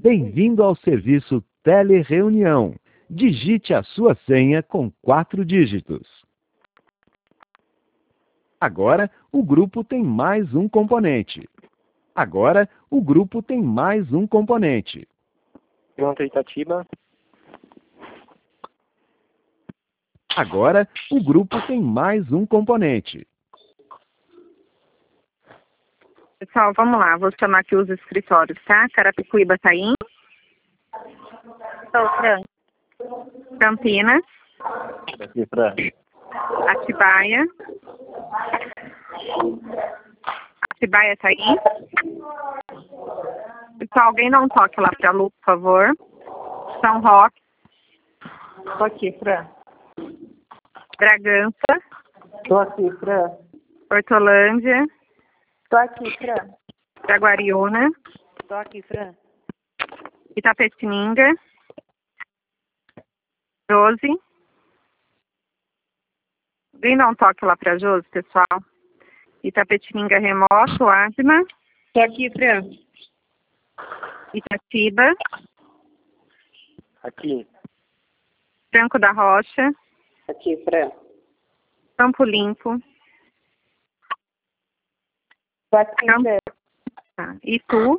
Bem-vindo ao serviço Telereunião. Digite a sua senha com 4 dígitos. Agora, o grupo tem mais um componente. Agora, o grupo tem mais um componente. Pronto, Itatiba. Agora, o grupo tem mais um componente. Pessoal, vamos lá. Vou chamar aqui os escritórios, tá? Carapicuíba tá aí. Sou Fran. Campinas. Aqui, Fran. Atibaia. Atibaia tá aí. Pessoal, alguém dá um toque lá pra Lu, por favor. São Roque. Tô aqui, Fran. Bragança. Tô aqui, Fran. Hortolândia. Tô aqui, Fran. Jaguariúna. Tô aqui, Fran. Itapetininga. Josi. Vem dar um toque lá pra Josi, pessoal. Itapetininga remoto, Asma. Tô aqui, Fran. Itatiba. Aqui. Franco da Rocha. Aqui, Fran. Campo Limpo. Tô aqui, Fran. Tá. Itu.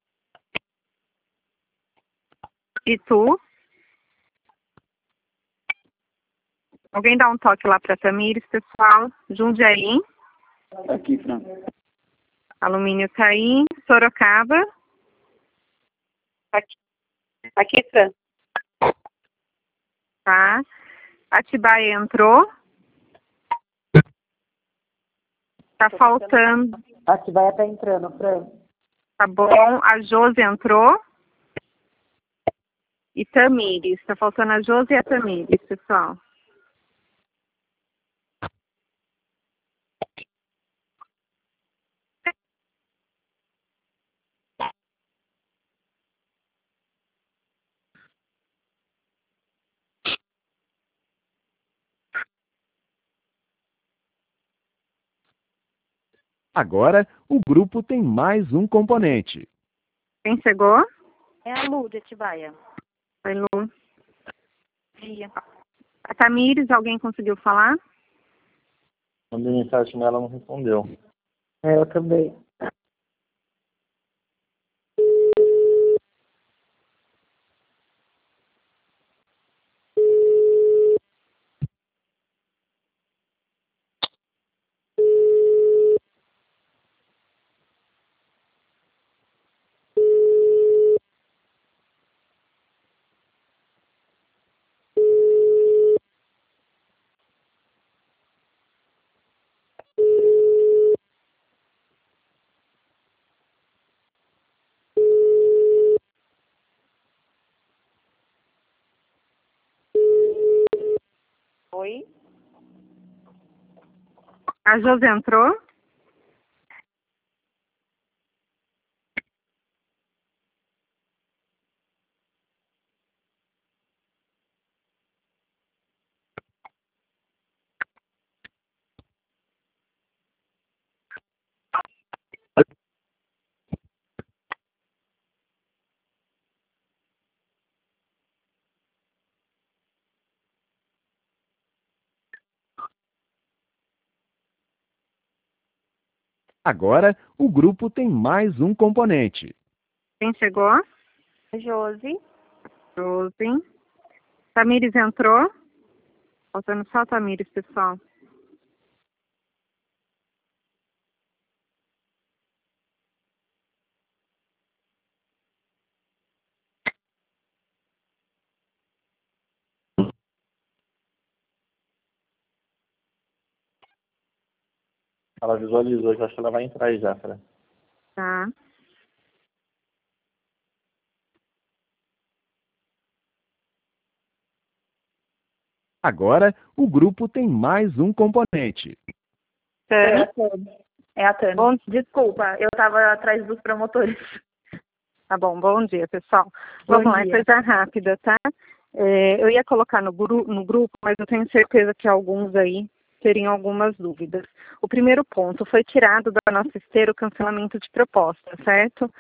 Itu. Alguém dá um toque lá para Tamires, pessoal. Jundiaí. Aqui, Fran. Alumínio tá aí. Sorocaba. Aqui. Aqui, Fran. Tá. Atibaia entrou. Tá faltando. Atibaia tá entrando, Fran. Tá bom. A Josi entrou. E Tamires. Tá faltando a Josi e a Tamires, pessoal. Agora, o grupo tem mais um componente. Quem chegou? É a Lu de Atibaia. Foi Lu. Dia. A Tamires, alguém conseguiu falar? Mandei mensagem nela, ela não respondeu. Eu também. Oi? A Josi entrou. Agora, o grupo tem mais um componente. Quem chegou? Josi. Josi. Tamires entrou. Faltando só a Tamires, pessoal. Ela visualizou, que eu acho que ela vai entrar aí já, Fran. Tá. Agora, o grupo tem mais um componente. É Tânia. a Tânia. É a Tânia. Bom, Desculpa, eu tava atrás dos promotores. tá bom, bom dia, pessoal. Bom Vamos lá, é dia. coisa rápida, tá? Eu ia colocar no grupo, mas eu tenho certeza que alguns aí teriam algumas dúvidas. O primeiro ponto, foi tirado da nossa esteira o cancelamento de proposta, certo?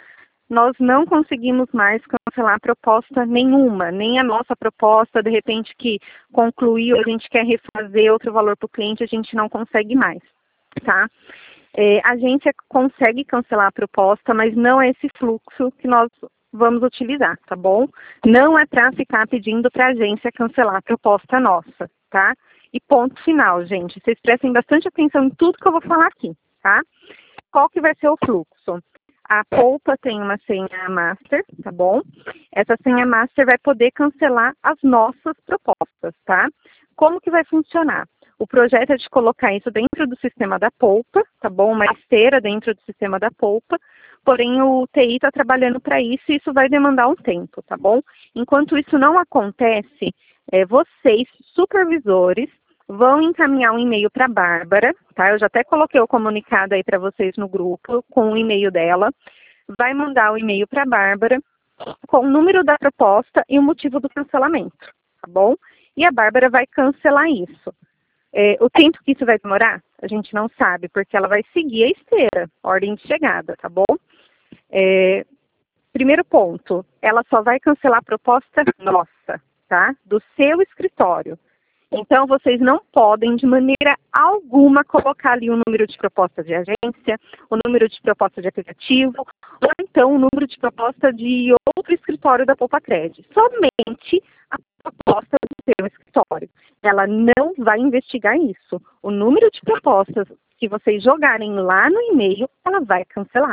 nós não conseguimos mais cancelar proposta nenhuma, nem a nossa proposta, de repente, que concluiu, a gente quer refazer outro valor para o cliente, a gente não consegue mais, tá? A agência consegue cancelar a proposta, mas não é esse fluxo que nós vamos utilizar, tá bom? Não é para ficar pedindo para a agência cancelar a proposta nossa, tá? E ponto final, gente. Vocês prestem bastante atenção em tudo que eu vou falar aqui, tá? Qual que vai ser o fluxo? A Poupa tem uma senha master, tá bom? Essa senha master vai poder cancelar as nossas propostas, tá? Como que vai funcionar? O projeto é de colocar isso dentro do sistema da Poupa, tá bom? Uma esteira dentro do sistema da Poupa, porém o TI está trabalhando para isso e isso vai demandar um tempo, tá bom? Enquanto isso não acontece, vocês, supervisores, vão encaminhar um e-mail para a Bárbara, tá? Eu já até coloquei o comunicado aí para vocês no grupo, com o e-mail dela. Vai mandar o e-mail para a Bárbara, com o número da proposta e o motivo do cancelamento, tá bom? E a Bárbara vai cancelar isso. O tempo que isso vai demorar, a gente não sabe, porque ela vai seguir a esteira, ordem de chegada, tá bom? Primeiro ponto, ela só vai cancelar a proposta nossa, tá? Do seu escritório. Então, vocês não podem, de maneira alguma, colocar ali o número de proposta de agência, o número de proposta de aplicativo, ou então o número de proposta de outro escritório da Poupa Cred. Somente a proposta do seu escritório. Ela não vai investigar isso. O número de propostas que vocês jogarem lá no e-mail, ela vai cancelar.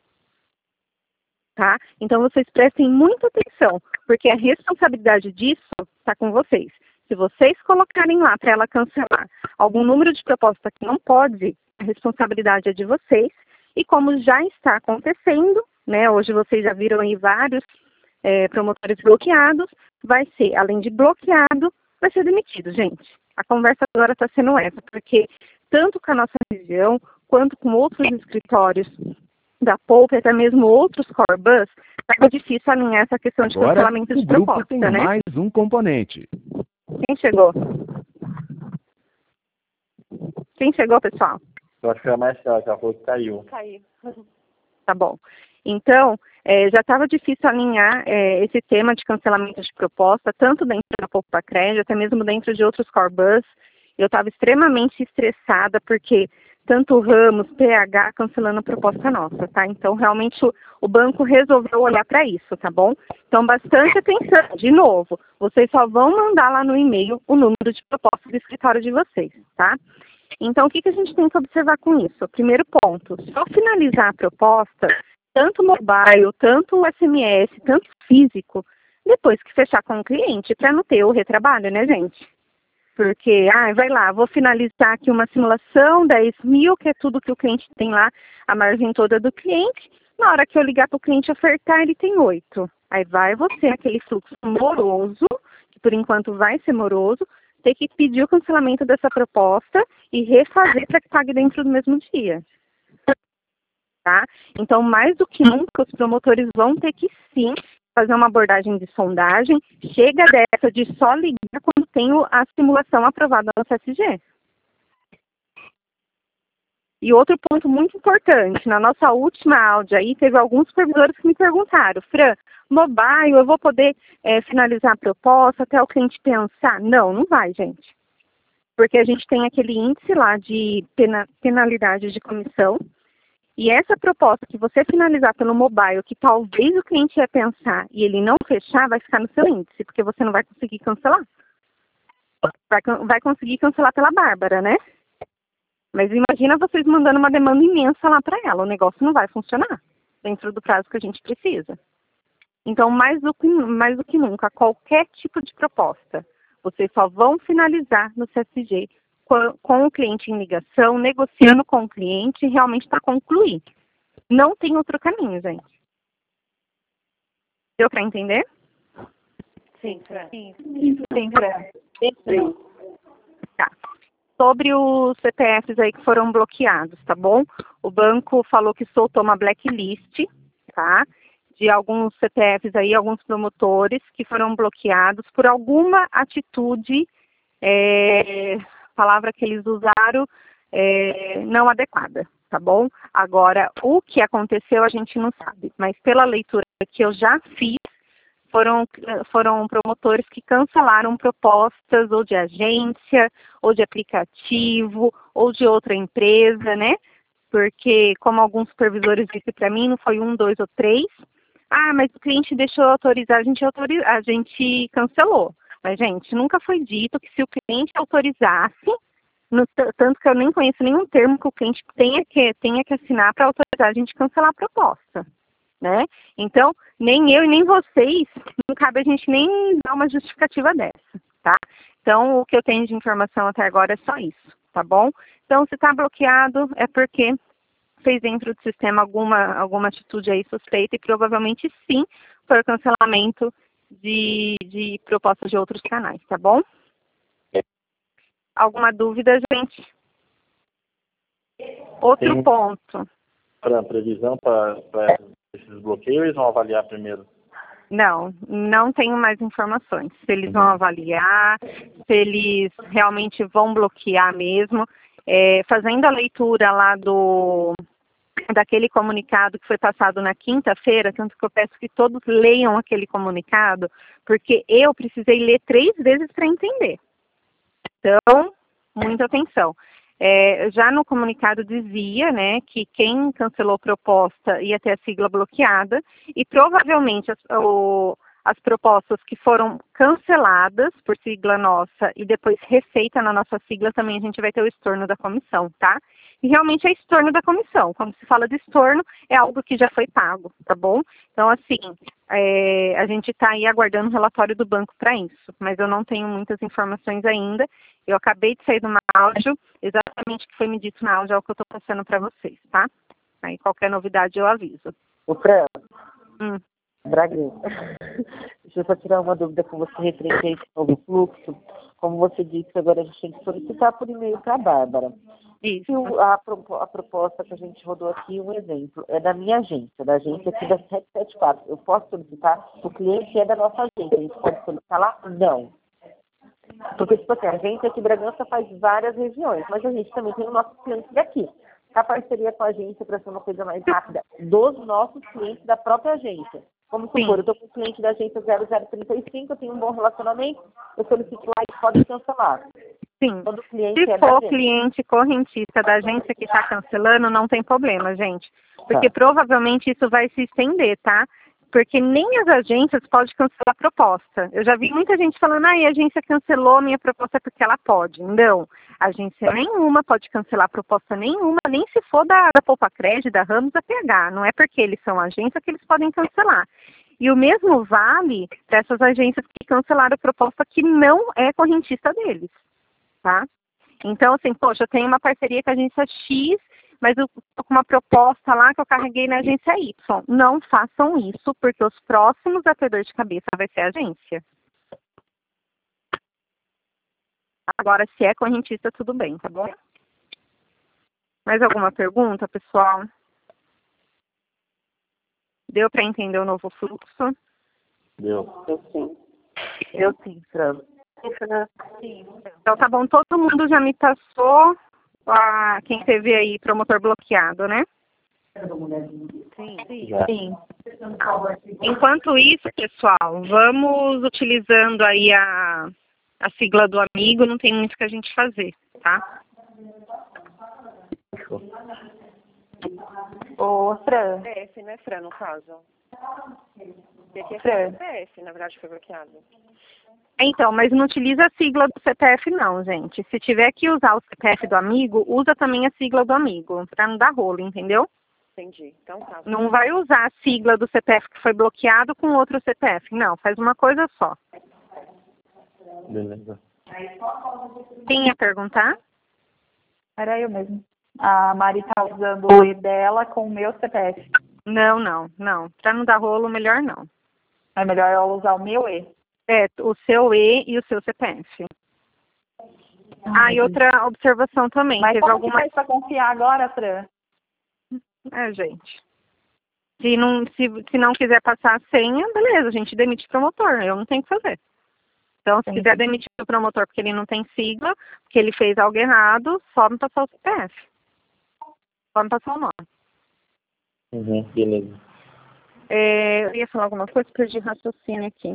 Tá? Então, vocês prestem muita atenção, porque a responsabilidade disso está com vocês. Se vocês colocarem lá para ela cancelar algum número de proposta que não pode, a responsabilidade é de vocês. E como já está acontecendo, né, hoje vocês já viram aí vários promotores bloqueados, vai ser, além de bloqueado, vai ser demitido, gente. A conversa agora está sendo essa, porque tanto com a nossa região, quanto com outros escritórios da Poupa, até mesmo outros core bus, está difícil alinhar essa questão de Agora, cancelamento de o grupo proposta, tem né? mais um componente. Quem chegou? Quem chegou, pessoal? Eu acho que foi a Marcela, que ela falou que caiu. Caiu. Tá bom. Então, já estava difícil alinhar esse tema de cancelamento de proposta, tanto dentro da Poupa Cred, até mesmo dentro de outros core bus. Eu estava extremamente estressada, porque tanto o Ramos, PH, cancelando a proposta nossa, tá? Então, realmente, o banco resolveu olhar para isso, tá bom? Então, bastante atenção. De novo, vocês só vão mandar lá no e-mail o número de proposta do escritório de vocês, tá? Então, o que a gente tem que observar com isso? Primeiro ponto, só finalizar a proposta, tanto mobile, tanto SMS, tanto físico, depois que fechar com o cliente, para não ter o retrabalho, né, gente? Porque, vai lá, vou finalizar aqui uma simulação, 10 mil, que é tudo que o cliente tem lá, a margem toda do cliente. Na hora que eu ligar para o cliente ofertar, ele tem 8. Aí vai você, aquele fluxo moroso, que por enquanto vai ser moroso, ter que pedir o cancelamento dessa proposta e refazer para que pague dentro do mesmo dia. Tá? Então, mais do que nunca, os promotores vão ter que, sim, fazer uma abordagem de sondagem. Chega dessa de só ligar quando tem a simulação aprovada no CSG. E outro ponto muito importante, na nossa última áudio aí, teve alguns supervisores que me perguntaram, Fran, mobile, eu vou poder finalizar a proposta até o cliente pensar? Não, não vai, gente. Porque a gente tem aquele índice lá de penalidade de comissão, e essa proposta que você finalizar pelo mobile, que talvez o cliente ia pensar e ele não fechar, vai ficar no seu índice, porque você não vai conseguir cancelar. Vai conseguir cancelar pela Bárbara, né? Mas imagina vocês mandando uma demanda imensa lá para ela, o negócio não vai funcionar dentro do prazo que a gente precisa. Então, mais do que nunca, qualquer tipo de proposta, vocês só vão finalizar no CSG com o cliente em ligação, negociando com o cliente, realmente para concluir. Não tem outro caminho, gente. Deu para entender? Sim, Fran. Sim, Fran. Tá. Sobre os CPFs aí que foram bloqueados, tá bom? O banco falou que soltou uma blacklist, tá? De alguns CPFs aí, alguns promotores que foram bloqueados por alguma atitude, palavra que eles usaram, não adequada, tá bom? Agora, o que aconteceu a gente não sabe, mas pela leitura que eu já fiz, foram promotores que cancelaram propostas ou de agência, ou de aplicativo, ou de outra empresa, né? Porque, como alguns supervisores disseram para mim, não foi 1, 2 ou 3. Ah, mas o cliente deixou autorizar, a gente cancelou. Mas, gente, nunca foi dito que se o cliente autorizasse, tanto que eu nem conheço nenhum termo que o cliente tenha que assinar para autorizar a gente cancelar a proposta, né? Então, nem eu e nem vocês, não cabe a gente nem dar uma justificativa dessa, tá? Então, o que eu tenho de informação até agora é só isso, tá bom? Então, se está bloqueado, é porque fez dentro do sistema alguma atitude aí suspeita e provavelmente sim foi o cancelamento de propostas de outros canais, tá bom? Alguma dúvida, gente? Outro ponto. Para previsão para esses bloqueios, eles vão avaliar primeiro? Não tenho mais informações. Se eles vão avaliar, se eles realmente vão bloquear mesmo. Fazendo a leitura lá daquele comunicado que foi passado na quinta-feira, tanto que eu peço que todos leiam aquele comunicado, porque eu precisei ler 3 vezes para entender. Então, muita atenção. Já no comunicado dizia, né, que quem cancelou a proposta ia ter a sigla bloqueada e provavelmente as propostas que foram canceladas por sigla nossa e depois refeita na nossa sigla também a gente vai ter o estorno da comissão, tá? E realmente é estorno da comissão. Quando se fala de estorno, é algo que já foi pago, tá bom? Então, assim, a gente está aí aguardando o relatório do banco para isso, mas eu não tenho muitas informações ainda. Eu acabei de sair de uma áudio, exatamente o que foi me dito na áudio é o que eu estou passando para vocês, tá? Aí qualquer novidade eu aviso. O Fran, Bragança. Deixa eu só tirar uma dúvida com você referente a esse novo fluxo. Como você disse, agora a gente tem que solicitar por e-mail para a Bárbara. Isso. E a proposta que a gente rodou aqui, um exemplo, é da minha agência, da agência aqui da 774. Eu posso solicitar? O cliente é da nossa agência. A gente pode solicitar lá? Não. Porque, tipo assim, a agência aqui em Bragança faz várias regiões, mas a gente também tem os nossos clientes daqui. A parceria com a agência para ser uma coisa mais rápida dos nossos clientes da própria agência. Vamos supor, eu estou com um cliente da agência 0035, eu tenho um bom relacionamento, eu solicito lá e pode cancelar. Sim. Todo cliente Se é da for agência. cliente correntista da agência que está cancelando, não tem problema, gente. Porque provavelmente isso vai se estender, tá? Porque nem as agências podem cancelar a proposta. Eu já vi muita gente falando, a agência cancelou a minha proposta porque ela pode. Não, agência nenhuma pode cancelar a proposta nenhuma, nem se for da Poupa Crédito, da Ramos, da PH. Não é porque eles são agência que eles podem cancelar. E o mesmo vale para essas agências que cancelaram a proposta que não é correntista deles, tá? Então, assim, poxa, eu tenho uma parceria com a agência X, mas eu estou com uma proposta lá que eu carreguei na agência Y. Não façam isso, porque os próximos a ter dor de cabeça vai ser a agência. Agora, se é correntista, tudo bem, tá bom? Mais alguma pergunta, pessoal? Deu para entender o novo fluxo? Deu. Eu sim, Fran. Então, tá bom, todo mundo já me passou quem teve aí promotor bloqueado, né? Sim. Enquanto isso, pessoal, vamos utilizando aí a sigla do amigo, não tem muito que a gente fazer, tá? Ô, Fran. CPF, né, Fran, no caso? Aqui é Fran. CPF, na verdade, foi bloqueado. Então, mas não utiliza a sigla do CPF não, gente. Se tiver que usar o CPF do amigo, usa também a sigla do amigo, pra não dar rolo, entendeu? Entendi. Então tá. Não vai usar a sigla do CPF que foi bloqueado com outro CPF. Não, faz uma coisa só. Beleza. Quem ia perguntar? Era eu mesmo. A Mari tá usando o E dela com o meu CPF. Não. Pra não dar rolo, melhor não. É melhor eu usar o meu E. O seu E e o seu CPF. E outra observação também. Mas teve como alguma... que faz pra confiar agora, Fran? Gente. Se não quiser passar a senha, beleza, a gente demite o promotor. Eu não tenho o que fazer. Então, se quiser demitir o promotor porque ele não tem sigla, porque ele fez algo errado, só me passar o CPF. Pode passar o nome. Beleza. Eu ia falar alguma coisa, perdi raciocínio aqui.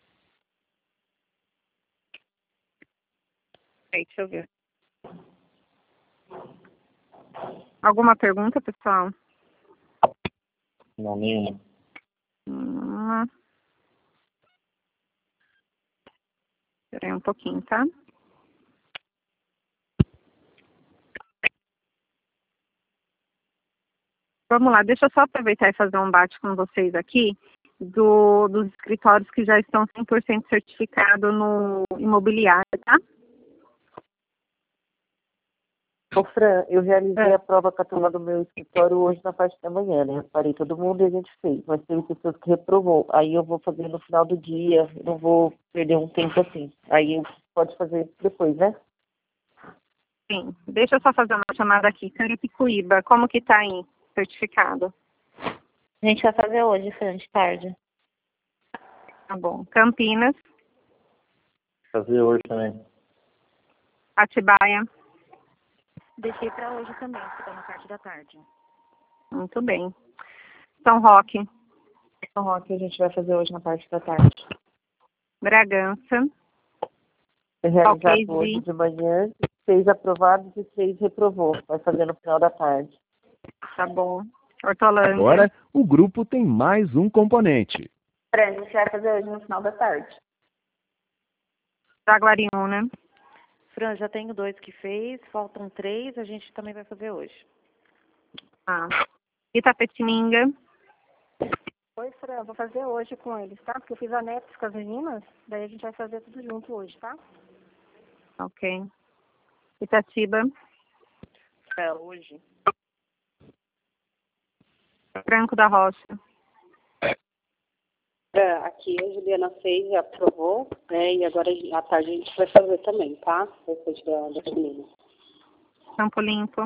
Deixa eu ver. Alguma pergunta, pessoal? Não, nenhuma. Esperei um pouquinho, tá? Vamos lá, deixa eu só aproveitar e fazer um bate com vocês aqui dos escritórios que já estão 100% certificados no imobiliário, tá? Ô, Fran, eu realizei a prova com a turma do meu escritório hoje na parte da manhã, né? Parei todo mundo e a gente fez, mas teve pessoas que reprovou. Aí eu vou fazer no final do dia, não vou perder um tempo assim. Aí pode fazer depois, né? Sim. Deixa eu só fazer uma chamada aqui. Carapicuíba, como que tá aí, certificado? A gente vai fazer hoje, Fran, de tarde. Tá bom. Campinas, Fazer hoje também. Atibaia. Deixei para hoje também, que tá na parte da tarde. Muito bem. São Roque, São Roque a gente vai fazer hoje na parte da tarde. Bragança, Realizado hoje de manhã, 6 aprovados e 6 reprovou. Vai fazer no final da tarde. tá bom. Hortolândia. Agora, o grupo tem mais um componente. Fran, a gente vai fazer hoje no final da tarde. Jaguariúna, Fran, já tenho 2 que fez, faltam 3, a gente também vai fazer hoje. Itapetininga, Oi, Fran, vou fazer hoje com eles, tá? Porque eu fiz a NEPS com as meninas, daí a gente vai fazer tudo junto hoje, tá? ok. Itatiba, Hoje. Franco da Rocha, Aqui a Juliana fez e aprovou, né? E agora à tarde a gente vai fazer também, tá? Depois da menina. Campo Limpo,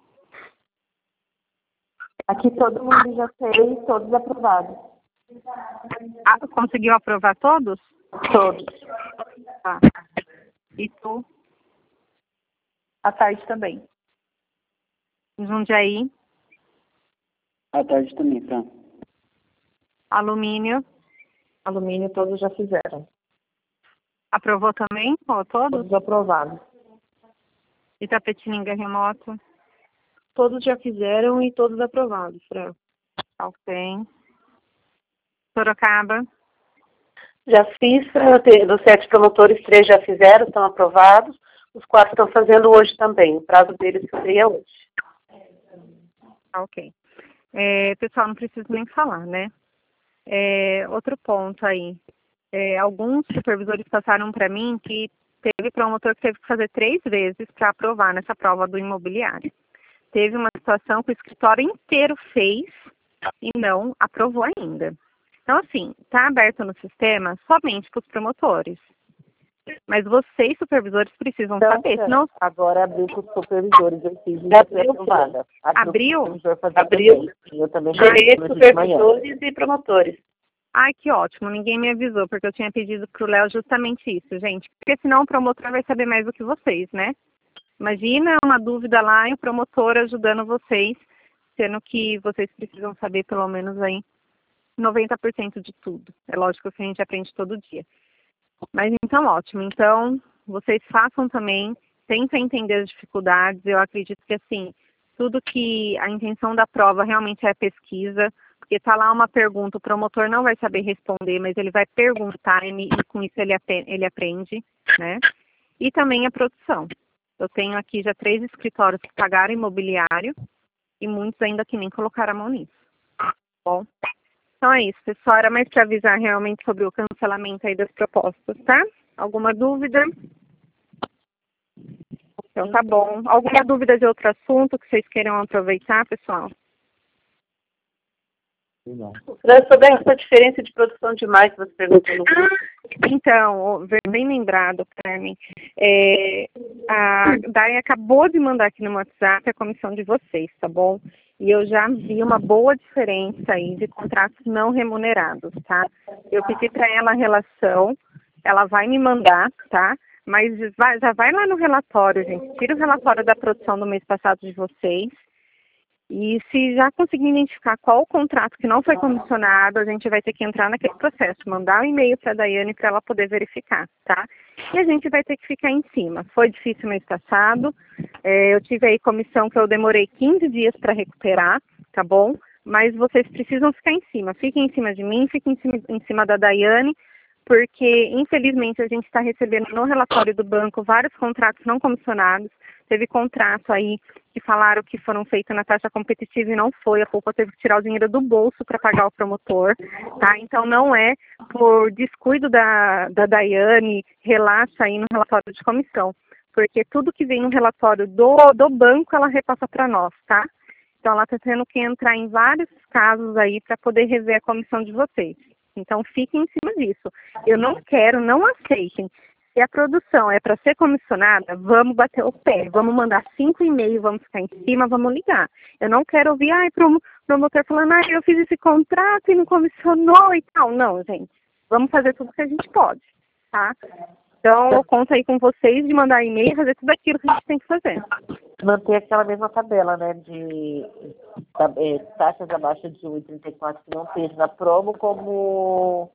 Aqui todo mundo já fez, todos aprovados. conseguiu aprovar todos? Todos. Tá. E tu? À tarde também. Jundiaí, À tarde também, tá? Alumínio, Alumínio todos já fizeram. aprovou também? Ou todos? Todos aprovados. Itapetininga Remoto, Todos já fizeram e todos aprovados, Fran. ok. Sorocaba, Já fiz, dos 7 promotores, 3 já fizeram, estão aprovados. Os 4 estão fazendo hoje também. O prazo deles seria hoje. ok. Pessoal, não preciso nem falar, né? Outro ponto aí. Alguns supervisores passaram para mim que teve promotor que teve que fazer 3 vezes para aprovar nessa prova do imobiliário. Teve uma situação que o escritório inteiro fez e não aprovou ainda. Então, assim, está aberto no sistema somente para os promotores. Mas vocês, supervisores, precisam saber. Senão... Agora abriu para os supervisores, eu fiz e já foi aprovada. Abriu? Abriu. Eu também Gerei supervisores e promotores. Ai, que ótimo, ninguém me avisou, porque eu tinha pedido para o Léo justamente isso, gente. Porque senão o promotor vai saber mais do que vocês, né? Imagina uma dúvida lá e o promotor ajudando vocês, sendo que vocês precisam saber pelo menos aí 90% de tudo. É lógico que a gente aprende todo dia. Mas então, ótimo. Então, vocês façam também, tentem entender as dificuldades. Eu acredito que, assim, tudo que a intenção da prova realmente é a pesquisa, porque está lá uma pergunta, o promotor não vai saber responder, mas ele vai perguntar e com isso ele aprende, né? E também a produção. Eu tenho aqui já 3 escritórios que pagaram imobiliário e muitos ainda que nem colocaram a mão nisso. Bom, então é isso, pessoal. Era mais para avisar realmente sobre o cancelamento aí das propostas, tá? Alguma dúvida? Então tá bom. Alguma dúvida de outro assunto que vocês queiram aproveitar, pessoal? Não. Sobre essa diferença de produção de mais, você perguntou no grupo. Então, bem lembrado, Carmen. A Dai acabou de mandar aqui no WhatsApp a comissão de vocês, tá bom? E eu já vi uma boa diferença aí de contratos não remunerados, tá? Eu pedi para ela a relação, ela vai me mandar, tá? Mas já vai lá no relatório, gente. Tira o relatório da produção do mês passado de vocês E se já conseguir identificar qual o contrato que não foi comissionado, a gente vai ter que entrar naquele processo, mandar um e-mail para a Daiane para ela poder verificar, tá? E a gente vai ter que ficar em cima. Foi difícil mês passado, eu tive aí comissão que eu demorei 15 dias para recuperar, tá bom? Mas vocês precisam ficar em cima. Fiquem em cima de mim, fiquem em cima da Daiane, porque infelizmente a gente está recebendo no relatório do banco vários contratos não comissionados. Teve contrato aí que falaram que foram feitos na taxa competitiva e não foi. A Poupa teve que tirar o dinheiro do bolso para pagar o promotor, tá? Então não é por descuido da Daiane, relaxa aí no relatório de comissão, porque tudo que vem no relatório do banco ela repassa para nós, tá? Então ela está tendo que entrar em vários casos aí para poder rever a comissão de vocês. Então fiquem em cima disso. Eu não quero, não aceitem. Se a produção é para ser comissionada, vamos bater o pé, vamos mandar 5 e-mails, vamos ficar em cima, vamos ligar. Eu não quero ouvir, promotor falando, eu fiz esse contrato e não comissionou e tal. Não, gente, vamos fazer tudo que a gente pode, tá? Então, eu conto aí com vocês de mandar e-mail e fazer tudo aquilo que a gente tem que fazer. Manter aquela mesma tabela, né, de taxas abaixo de 1,34 que não esteja na promo como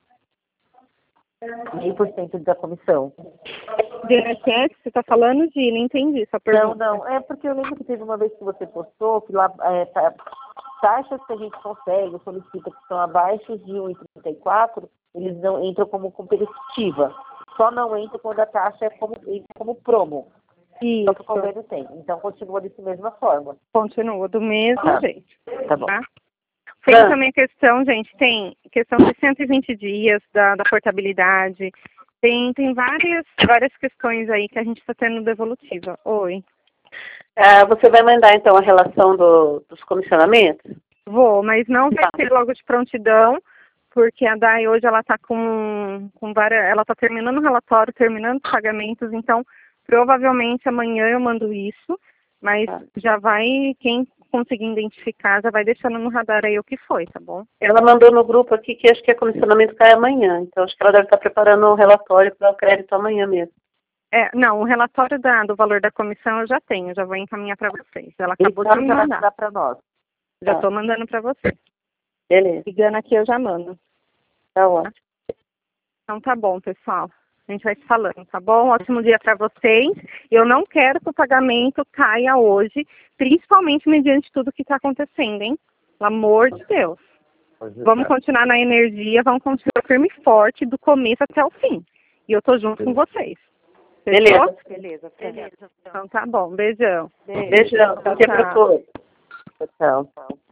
0,5% da comissão. DNSS, você está falando de... Não entendi essa pergunta. Não, é porque eu lembro que teve uma vez que você postou que lá taxas que a gente consegue, solicita que são abaixo de 1,34, eles não entram como competitiva. Só não entra quando a taxa é como promo. Isso. Só que o convênio tem. Então continua dessa mesma forma. Continua do mesmo jeito. Tá bom. Tá? Tem também questão, gente, tem questão de 120 dias da portabilidade. Tem várias questões aí que a gente está tendo devolutiva. Oi. Você vai mandar, então, a relação dos comissionamentos? Vou, mas não vai ser logo de prontidão, porque a DAI hoje ela está com várias... Ela está terminando o relatório, terminando os pagamentos, então provavelmente amanhã eu mando isso, mas já vai... Quem conseguir identificar, já vai deixando no radar aí o que foi, tá bom? Ela mandou no grupo aqui que acho que o comissionamento cai amanhã, então acho que ela deve estar preparando o relatório para o crédito amanhã mesmo. Não, o relatório do valor da comissão eu já tenho, já vou encaminhar para vocês. Ela acabou de me mandar. Para nós. Já estou mandando para vocês. Beleza. Ligando aqui eu já mando. Tá ótimo. Então tá bom, pessoal. A gente vai se falando, tá bom? Ótimo dia para vocês. Eu não quero que o pagamento caia hoje, principalmente mediante tudo que está acontecendo, hein? Pelo amor de Deus. Vamos continuar na energia, vamos continuar firme e forte do começo até o fim. E eu tô junto com vocês. Beleza. Beleza. Então tá bom. Beijão. Beijão. Bom dia para todos. Tchau.